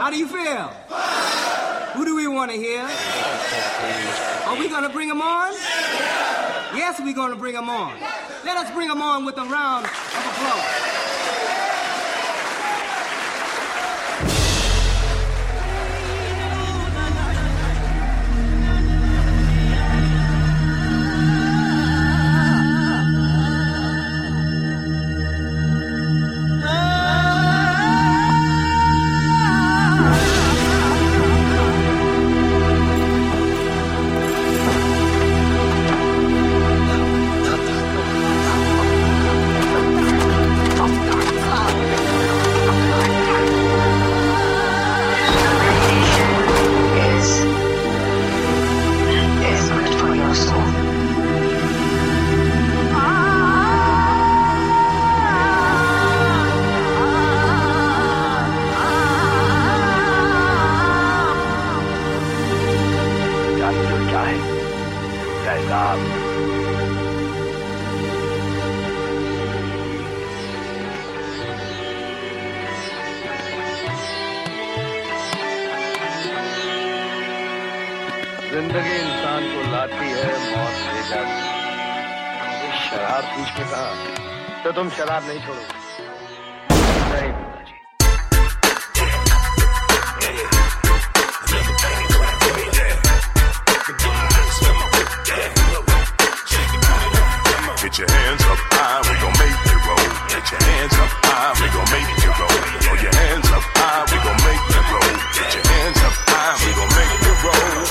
How do you feel? Who do we want to hear? Are we going to bring them on? Yes, we're going to bring them on. Let us bring them on with a round of applause. जिंदगी इंसान को लाती है, मौत ले जाती है। शराब पूछ के कहा तो तुम शराब नहीं छोड़ोगे। नहीं पिताजी। Get your hands up high, we gon' make it roll. Get your hands up high, we gon' make it roll. Throw your hands up high, we gon' make it roll. Get your hands up high, we gon' make it roll.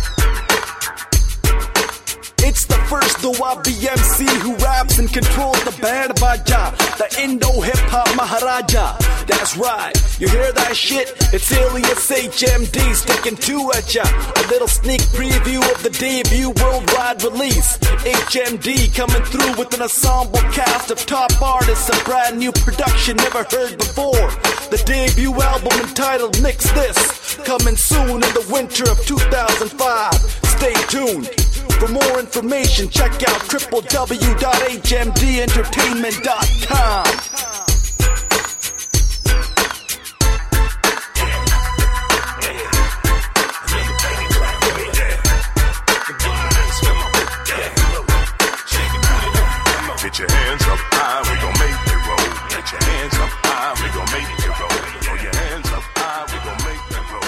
It's the first OIBMC who raps and controls the band Baja, the Indo-Hip-Hop Maharaja. That's right, you hear that shit? It's Alias HMD sticking to at ya. A little sneak preview of the debut worldwide release. HMD coming through with an ensemble cast of top artists, a brand new production never heard before. The debut album entitled Mix This, coming soon in the winter of 2005. Stay tuned. For more information, check out www.hmdentertainment.com. Get your hands up high, we gon' make it roll. Get your hands up high, we gon' make it roll. Throw your hands up high, we gon' make it roll.